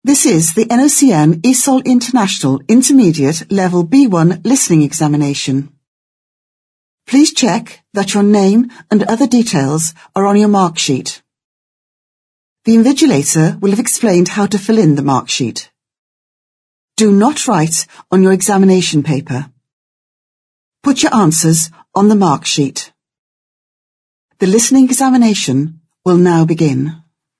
This is the NOCN ESOL International Intermediate Level B1 Listening Examination. Please check that your name and other details are on your mark sheet. The invigilator will have explained how to fill in the mark sheet. Do not write on your examination paper. Put your answers on the mark sheet. The listening examination will now begin.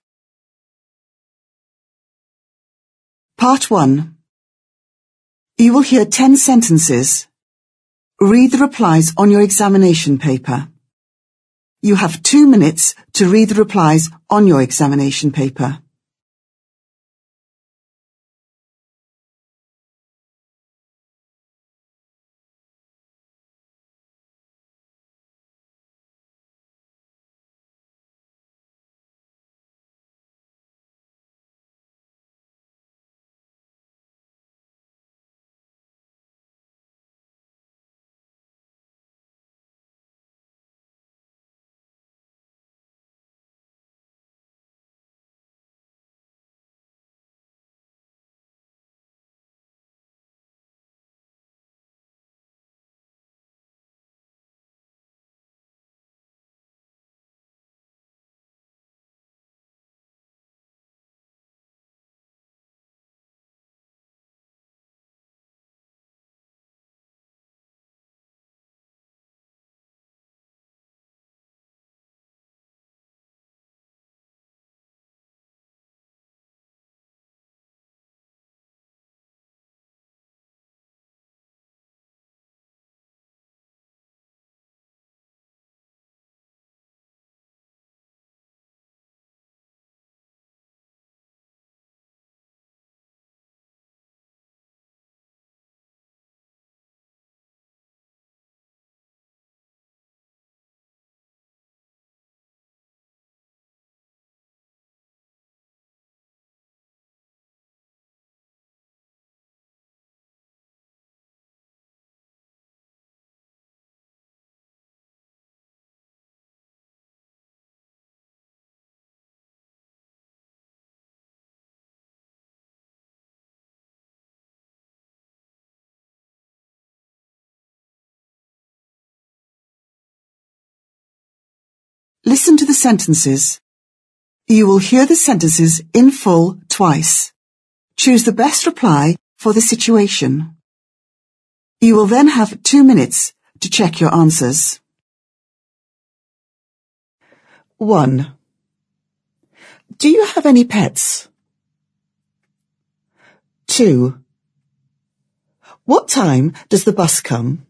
Part 1. You will hear 10 sentences. Read the replies on your examination paper. You have 2 minutes to read the replies on your examination paper. Listen to the sentences. You will hear the sentences in full twice. Choose the best reply for the situation. You will then have 2 minutes to check your answers. 1. Do you have any pets? 2. What time does the bus come?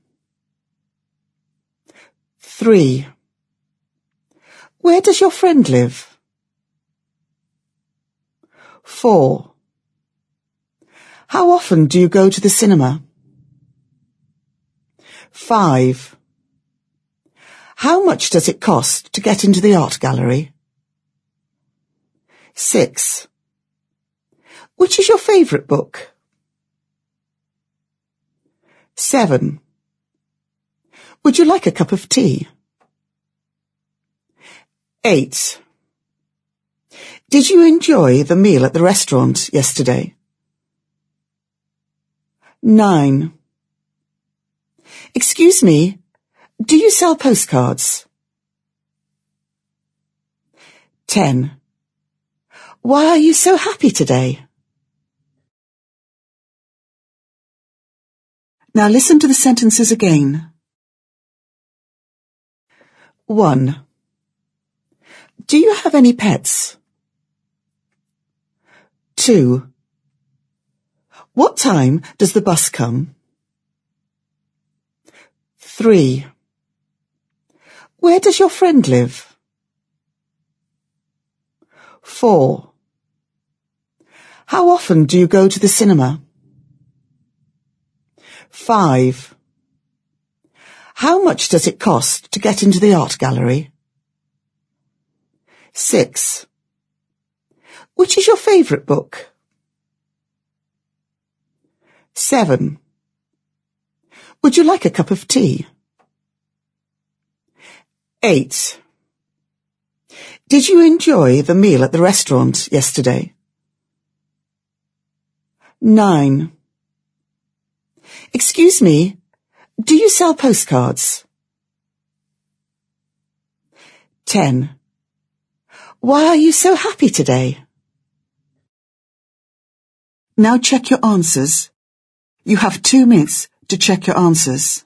3. Where does your friend live? 4. How often do you go to the cinema? 5. How much does it cost to get into the art gallery? 6. Which is your favourite book? 7. Would you like a cup of tea? 8. Did you enjoy the meal at the restaurant yesterday? 9. Excuse me, do you sell postcards? 10. Why are you so happy today? Now listen to the sentences again. 1. Do you have any pets? 2. What time does the bus come? 3. Where does your friend live? 4. How often do you go to the cinema? 5. How much does it cost to get into the art gallery? 6. Which is your favourite book? 7. Would you like a cup of tea? 8. Did you enjoy the meal at the restaurant yesterday? 9. Excuse me, do you sell postcards? 10. Why are you so happy today? Now check your answers. You have 2 minutes to check your answers.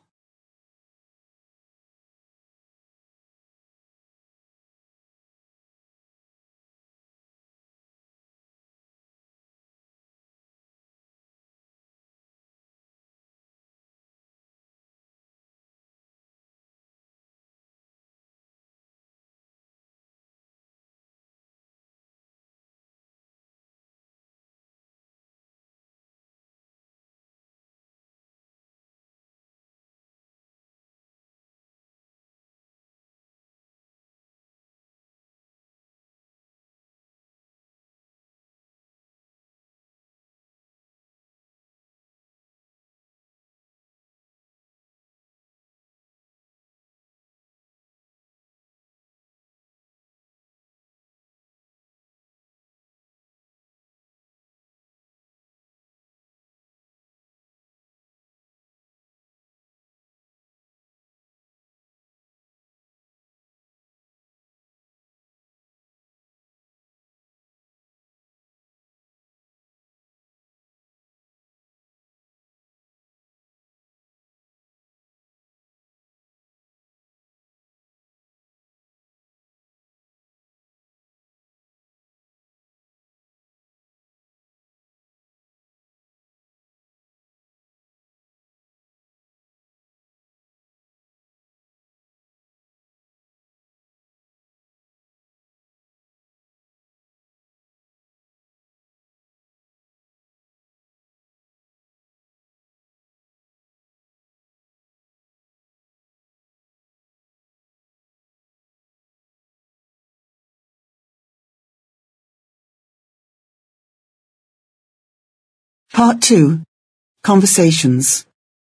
Part 2. Conversations.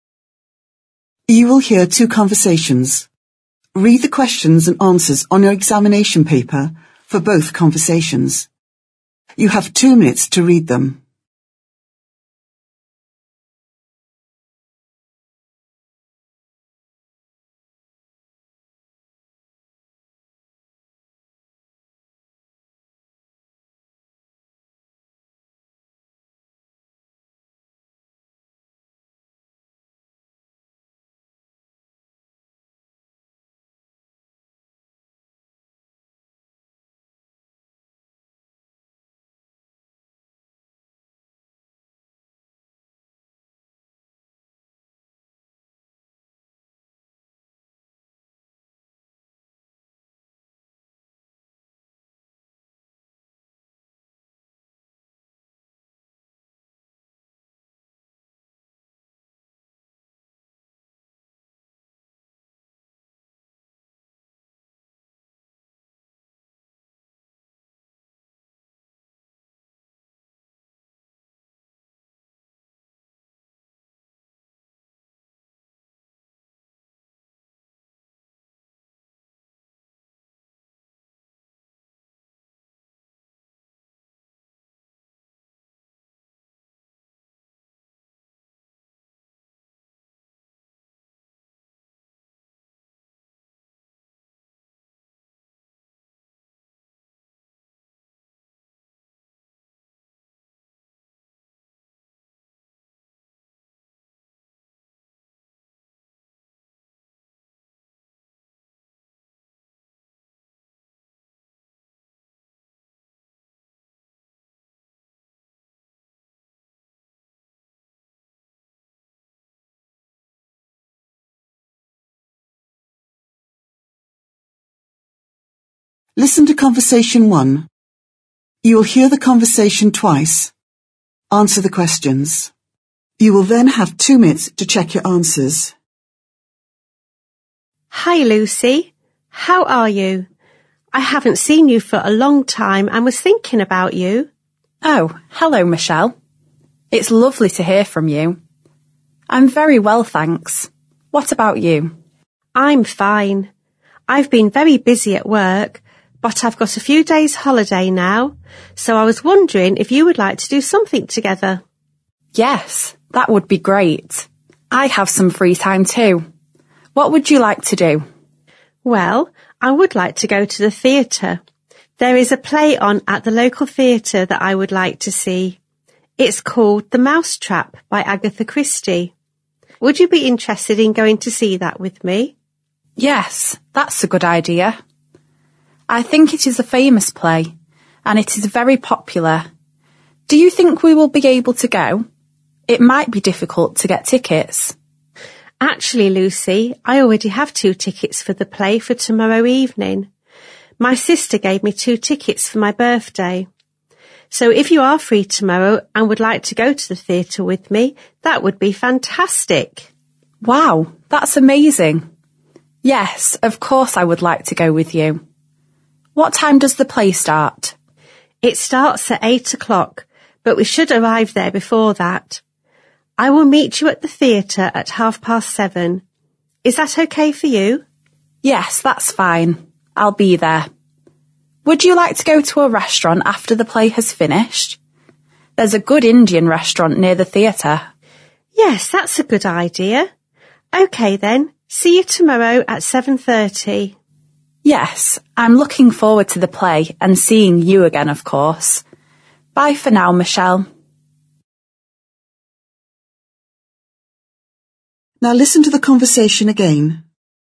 You will hear 2 conversations. Read the questions and answers on your examination paper for both conversations. You have 2 minutes to read them. Listen to conversation 1. You will hear the conversation twice. Answer the questions. You will then have 2 minutes to check your answers. Hi, Lucy. How are you? I haven't seen you for a long time and was thinking about you. Oh, hello, Michelle. It's lovely to hear from you. I'm very well, thanks. What about you? I'm fine. I've been very busy at work, but I've got a few days holiday now, so I was wondering if you would like to do something together. Yes, that would be great. I have some free time too. What would you like to do? Well, I would like to go to the theatre. There is a play on at the local theatre that I would like to see. It's called The Mousetrap by Agatha Christie. Would you be interested in going to see that with me? Yes, that's a good idea. I think it is a famous play, and it is very popular. Do you think we will be able to go? It might be difficult to get tickets. Actually, Lucy, I already have 2 tickets for the play for tomorrow evening. My sister gave me 2 tickets for my birthday. So if you are free tomorrow and would like to go to the theatre with me, that would be fantastic. Wow, that's amazing. Yes, of course I would like to go with you. What time does the play start? It starts at 8 o'clock, but we should arrive there before that. I will meet you at the theatre at 7:30. Is that okay for you? Yes, that's fine. I'll be there. Would you like to go to a restaurant after the play has finished? There's a good Indian restaurant near the theatre. Yes, that's a good idea. Okay then, see you tomorrow at 7:30. Yes, I'm looking forward to the play and seeing you again, of course. Bye for now, Michelle. Now listen to the conversation again.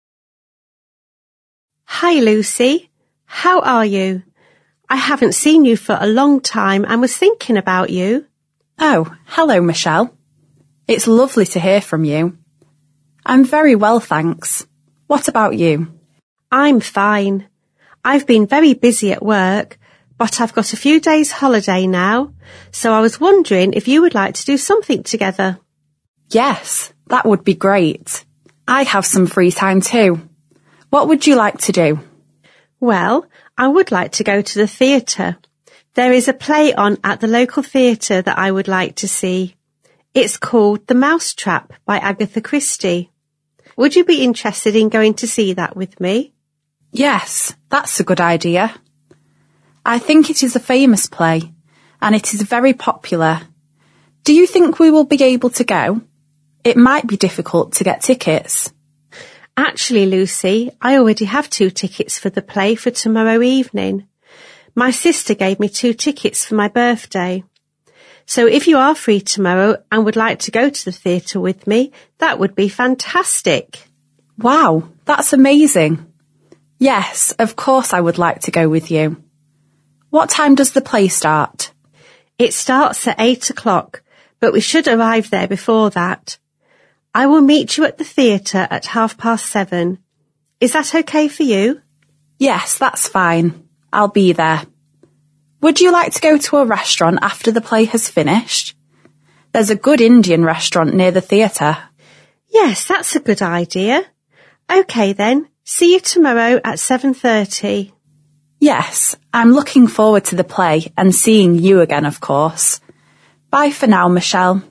Hi Lucy, how are you? I haven't seen you for a long time and was thinking about you. Oh, hello, Michelle. It's lovely to hear from you. I'm very well, thanks. What about you? I'm fine. I've been very busy at work, but I've got a few days holiday now, so I was wondering if you would like to do something together. Yes, that would be great. I have some free time too. What would you like to do? Well, I would like to go to the theatre. There is a play on at the local theatre that I would like to see. It's called The Mousetrap by Agatha Christie. Would you be interested in going to see that with me? Yes, that's a good idea. I think it is a famous play, and it is very popular. Do you think we will be able to go? It might be difficult to get tickets. Actually, Lucy, I already have 2 tickets for the play for tomorrow evening. My sister gave me 2 tickets for my birthday. So if you are free tomorrow and would like to go to the theatre with me, that would be fantastic. Wow, that's amazing. Yes, of course I would like to go with you. What time does the play start? It starts at 8 o'clock, but we should arrive there before that. I will meet you at the theatre at 7:30. Is that okay for you? Yes, that's fine. I'll be there. Would you like to go to a restaurant after the play has finished? There's a good Indian restaurant near the theatre. Yes, that's a good idea. Okay then, see you tomorrow at 7:30. Yes, I'm looking forward to the play and seeing you again, of course. Bye for now, Michelle.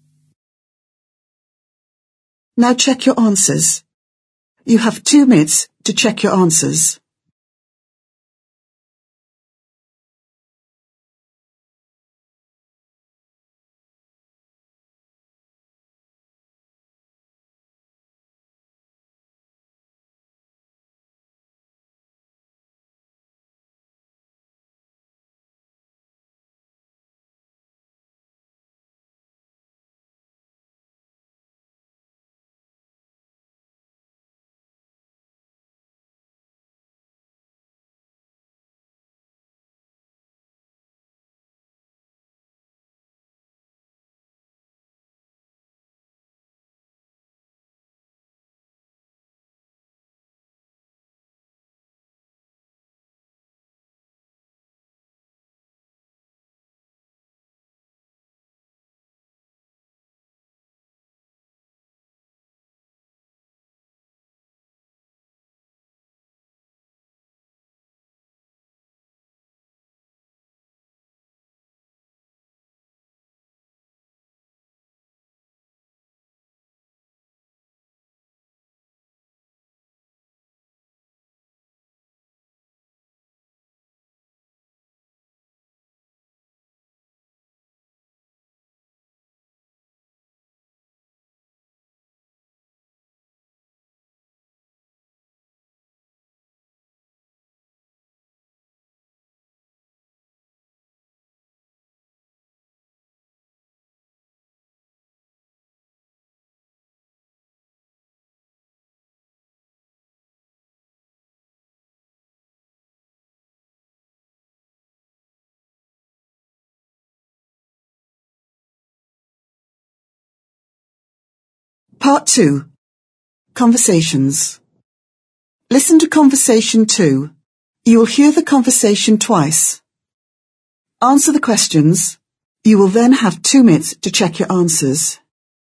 Now check your answers. You have 2 minutes to check your answers. Part 2. Conversations. Listen to Conversation 2. You will hear the conversation twice. Answer the questions. You will then have 2 minutes to check your answers.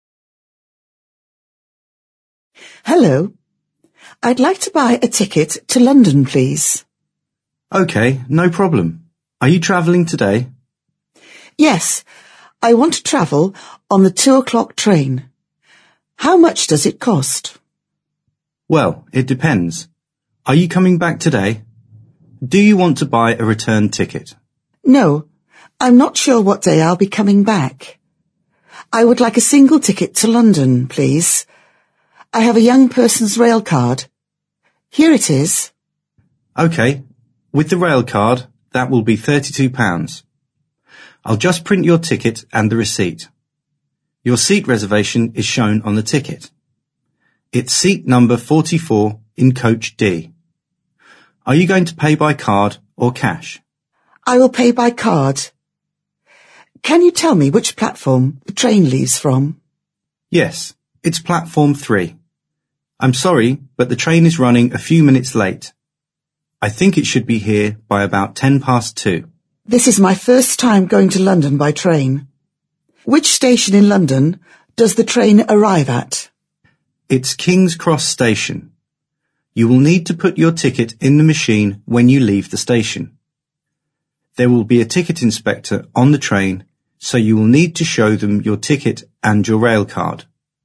Hello. I'd like to buy a ticket to London, please. OK, no problem. Are you travelling today? Yes, I want to travel on the 2:00 train. How much does it cost? Well, it depends. Are you coming back today? Do you want to buy a return ticket? No, I'm not sure what day I'll be coming back. I would like a single ticket to London, please. I have a young person's rail card. Here it is. OK, with the rail card, that will be £32. I'll just print your ticket and the receipt. Your seat reservation is shown on the ticket. It's seat number 44 in coach D. Are you going to pay by card or cash? I will pay by card. Can you tell me which platform the train leaves from? Yes, it's platform 3. I'm sorry, but the train is running a few minutes late. I think it should be here by about 2:10. This is my first time going to London by train. Which station in London does the train arrive at? It's King's Cross Station. You will need to put your ticket in the machine when you leave the station. There will be a ticket inspector on the train, so you will need to show them your ticket and your rail card.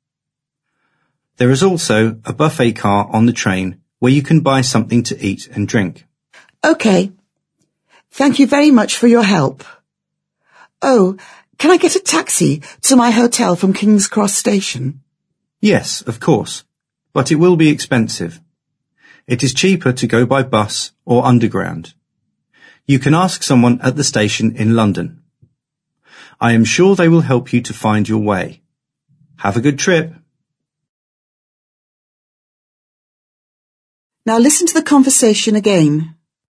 There is also a buffet car on the train where you can buy something to eat and drink. OK. Thank you very much for your help. Oh, can I get a taxi to my hotel from King's Cross Station? Yes, of course, but it will be expensive. It is cheaper to go by bus or underground. You can ask someone at the station in London. I am sure they will help you to find your way. Have a good trip. Now listen to the conversation again.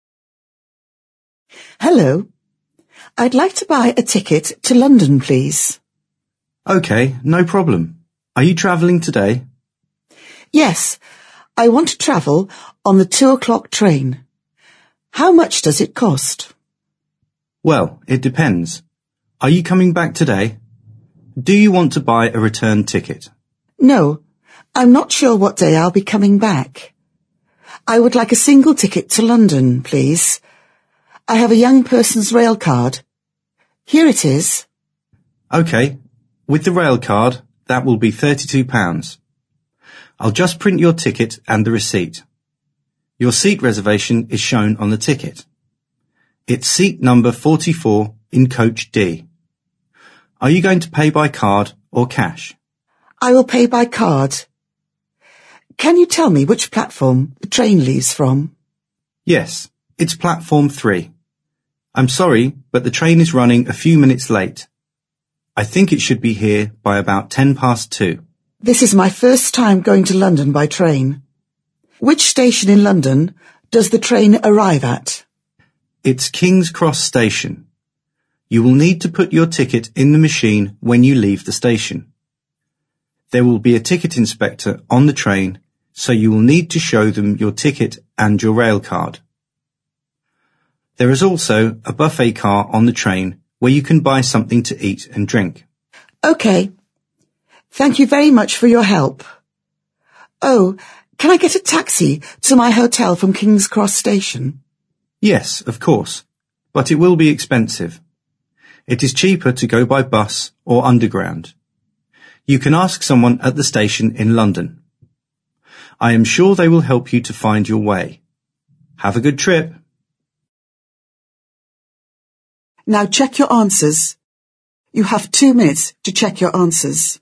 Hello. I'd like to buy a ticket to London, please. OK, no problem. Are you travelling today? Yes, I want to travel on the 2:00 train. How much does it cost? Well, it depends. Are you coming back today? Do you want to buy a return ticket? No, I'm not sure what day I'll be coming back. I would like a single ticket to London, please. I have a young person's rail card. Here it is. OK, with the rail card, that will be £32. I'll just print your ticket and the receipt. Your seat reservation is shown on the ticket. It's seat number 44 in coach D. Are you going to pay by card or cash? I will pay by card. Can you tell me which platform the train leaves from? Yes, it's platform 3. I'm sorry, but the train is running a few minutes late. I think it should be here by about 2:10. This is my first time going to London by train. Which station in London does the train arrive at? It's King's Cross Station. You will need to put your ticket in the machine when you leave the station. There will be a ticket inspector on the train, so you will need to show them your ticket and your rail card. There is also a buffet car on the train where you can buy something to eat and drink. OK. Thank you very much for your help. Oh, can I get a taxi to my hotel from King's Cross Station? Yes, of course, but it will be expensive. It is cheaper to go by bus or underground. You can ask someone at the station in London. I am sure they will help you to find your way. Have a good trip. Now check your answers. You have 2 minutes to check your answers.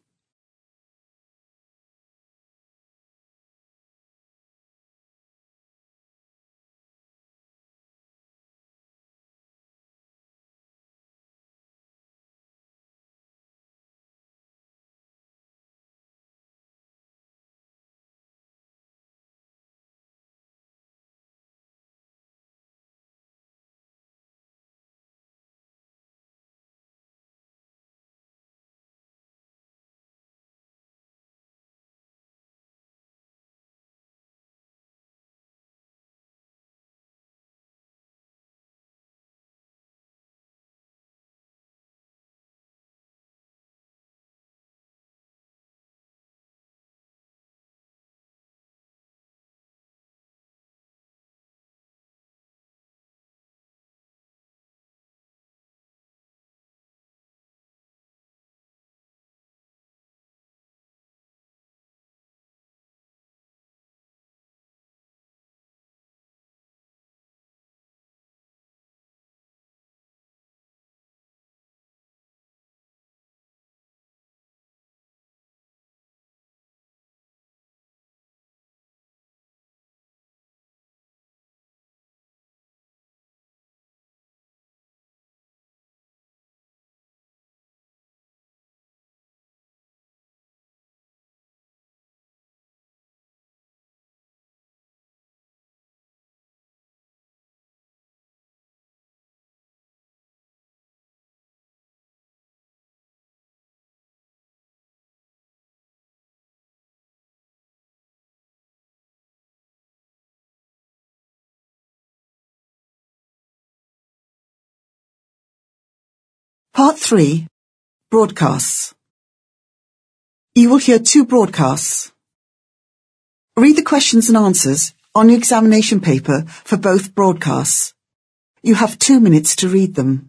Part 3. Broadcasts. You will hear 2 broadcasts. Read the questions and answers on the examination paper for both broadcasts. You have 2 minutes to read them.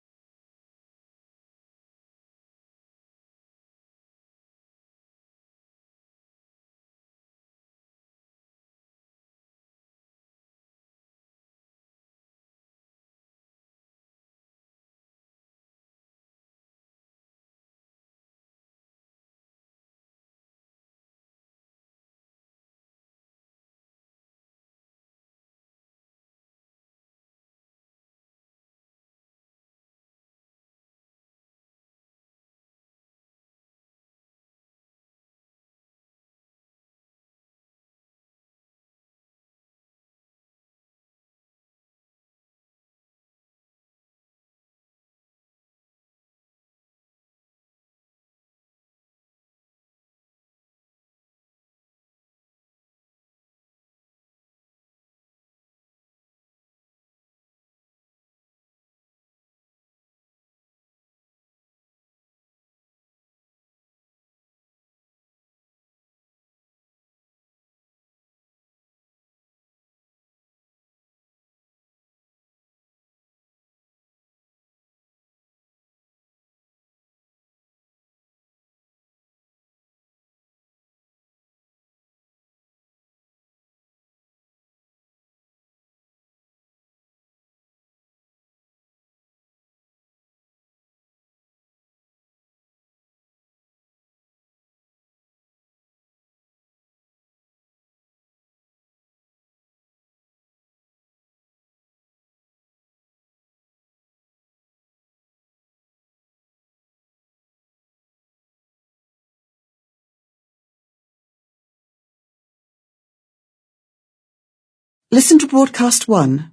Listen to broadcast 1.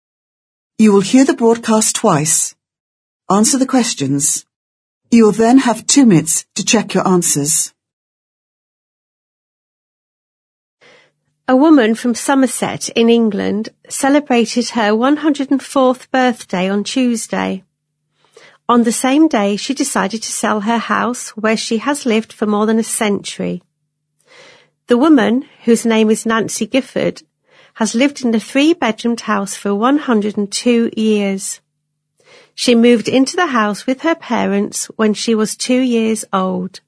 You will hear the broadcast twice. Answer the questions. You will then have 2 minutes to check your answers. A woman from Somerset in England celebrated her 104th birthday on Tuesday. On the same day, she decided to sell her house where she has lived for more than a century. The woman, whose name is Nancy Gifford, has lived in the 3-bedroomed house for 102 years. She moved into the house with her parents when she was 2 years old.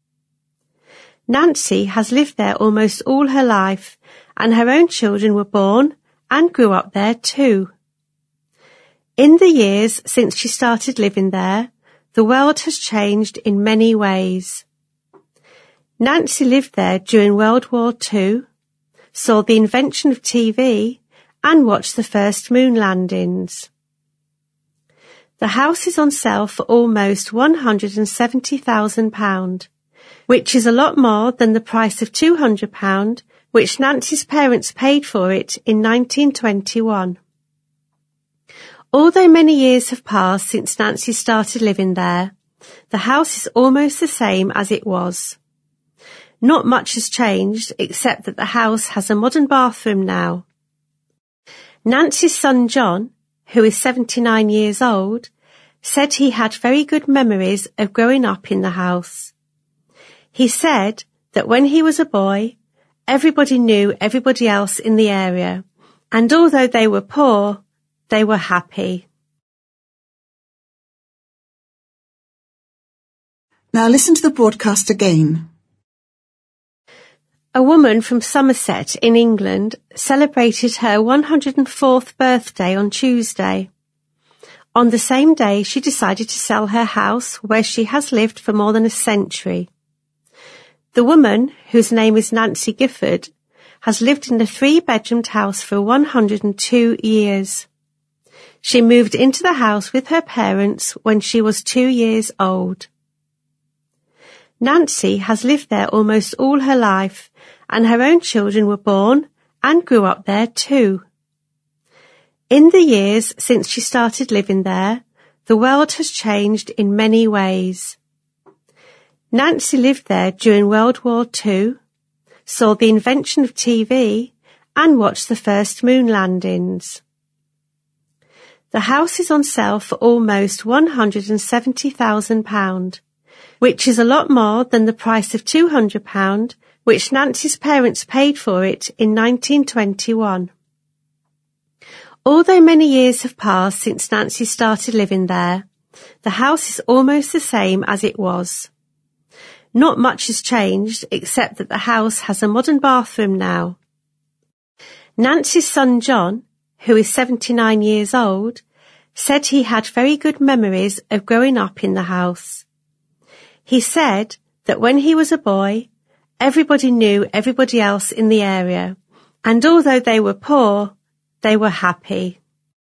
Nancy has lived there almost all her life, and her own children were born and grew up there too. In the years since she started living there, the world has changed in many ways. Nancy lived there during World War II, saw the invention of TV, and watched the first moon landings. The house is on sale for almost £170,000, which is a lot more than the price of £200, which Nancy's parents paid for it in 1921. Although many years have passed since Nancy started living there, the house is almost the same as it was. Not much has changed except that the house has a modern bathroom now. Nancy's son John, who is 79 years old, said he had very good memories of growing up in the house. He said that when he was a boy, everybody knew everybody else in the area, and although they were poor, they were happy. Now listen to the broadcast again. A woman from Somerset in England celebrated her 104th birthday on Tuesday. On the same day, she decided to sell her house where she has lived for more than a century. The woman, whose name is Nancy Gifford, has lived in the 3-bedroomed house for 102 years. She moved into the house with her parents when she was 2 years old. Nancy has lived there almost all her life, and her own children were born and grew up there too. In the years since she started living there, the world has changed in many ways. Nancy lived there during World War II, saw the invention of TV, and watched the first moon landings. The house is on sale for almost £170,000, which is a lot more than the price of £200, which Nancy's parents paid for it in 1921. Although many years have passed since Nancy started living there, the house is almost the same as it was. Not much has changed except that the house has a modern bathroom now. Nancy's son John, who is 79 years old, said he had very good memories of growing up in the house. He said that when he was a boy, everybody knew everybody else in the area, and although they were poor, they were happy.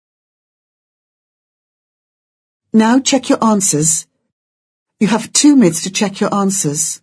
Now check your answers. You have 2 minutes to check your answers.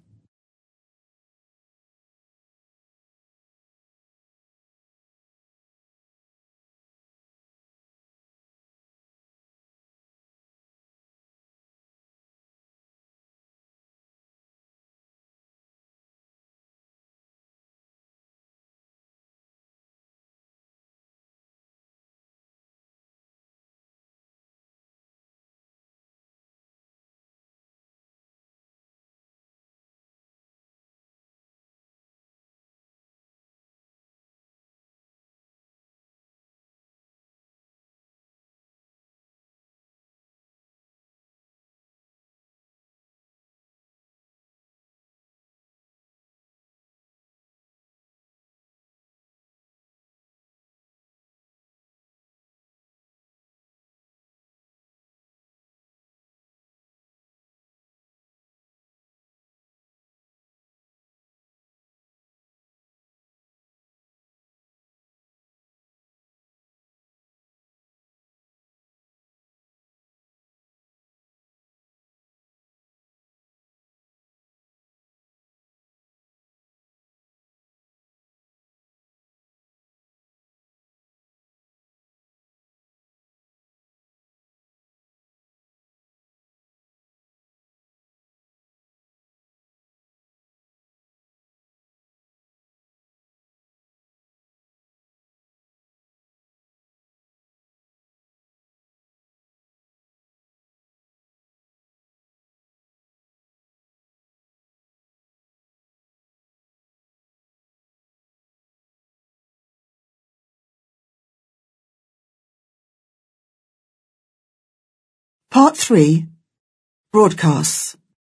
Part 3. Broadcasts.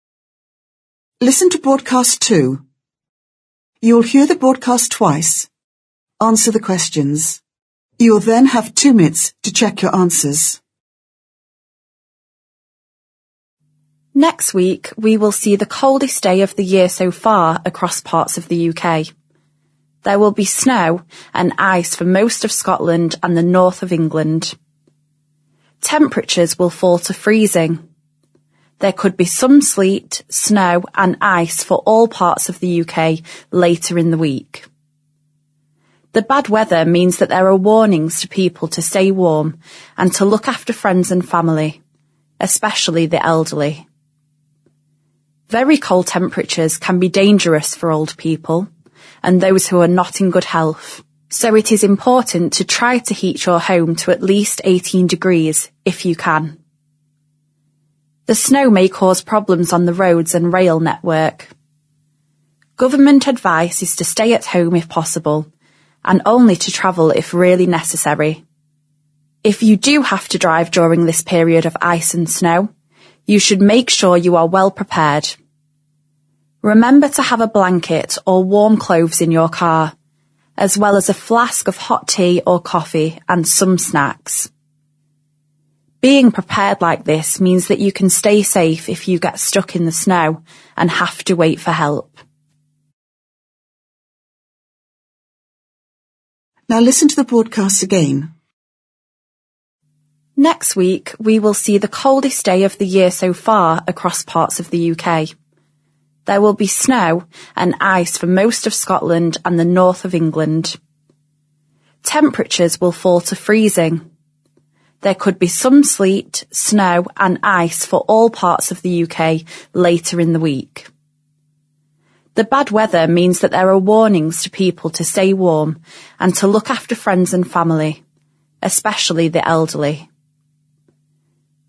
Listen to broadcast 2. You will hear the broadcast twice. Answer the questions. You will then have 2 minutes to check your answers. Next week, we will see the coldest day of the year so far across parts of the UK. There will be snow and ice for most of Scotland and the north of England. Temperatures will fall to freezing. There could be some sleet, snow and ice for all parts of the UK later in the week. The bad weather means that there are warnings to people to stay warm and to look after friends and family, especially the elderly. Very cold temperatures can be dangerous for old people and those who are not in good health. So it is important to try to heat your home to at least 18 degrees if you can. The snow may cause problems on the roads and rail network. Government advice is to stay at home if possible and only to travel if really necessary. If you do have to drive during this period of ice and snow, you should make sure you are well prepared. Remember to have a blanket or warm clothes in your car, as well as a flask of hot tea or coffee and some snacks. Being prepared like this means that you can stay safe if you get stuck in the snow and have to wait for help. Now listen to the broadcast again. Next week, we will see the coldest day of the year so far across parts of the UK. There will be snow and ice for most of Scotland and the north of England. Temperatures will fall to freezing. There could be some sleet, snow and ice for all parts of the UK later in the week. The bad weather means that there are warnings to people to stay warm and to look after friends and family, especially the elderly.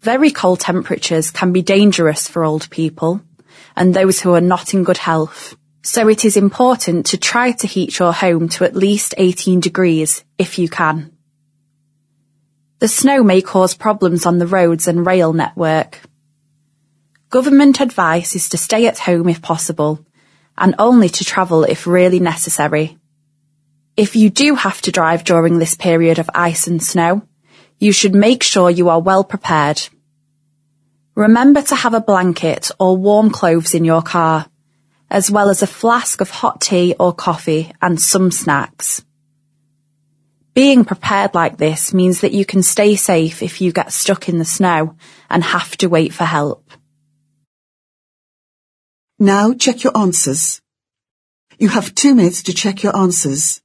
Very cold temperatures can be dangerous for old people and those who are not in good health, so it is important to try to heat your home to at least 18 degrees if you can. The snow may cause problems on the roads and rail network. Government advice is to stay at home if possible, and only to travel if really necessary. If you do have to drive during this period of ice and snow, you should make sure you are well prepared. Remember to have a blanket or warm clothes in your car, as well as a flask of hot tea or coffee and some snacks. Being prepared like this means that you can stay safe if you get stuck in the snow and have to wait for help. Now check your answers. You have 2 minutes to check your answers.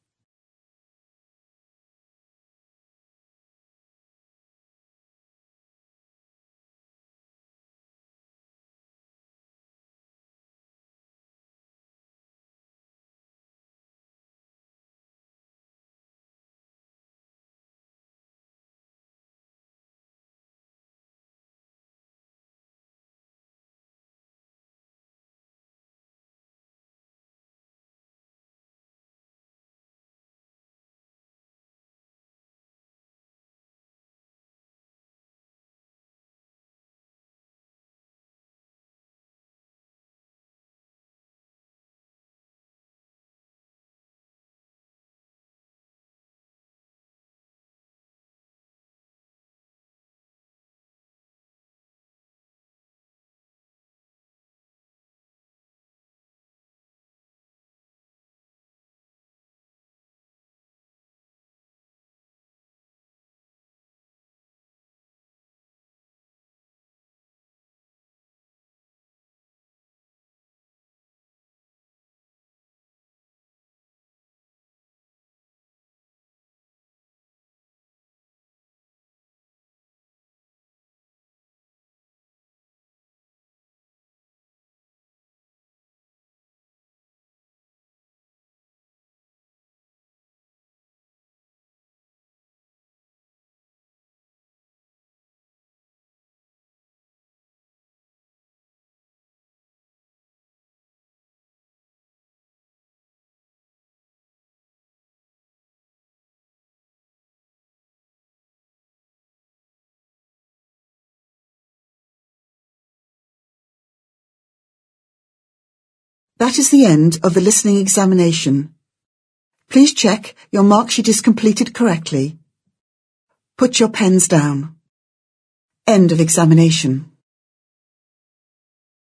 That is the end of the listening examination. Please check your mark sheet is completed correctly. Put your pens down. End of examination.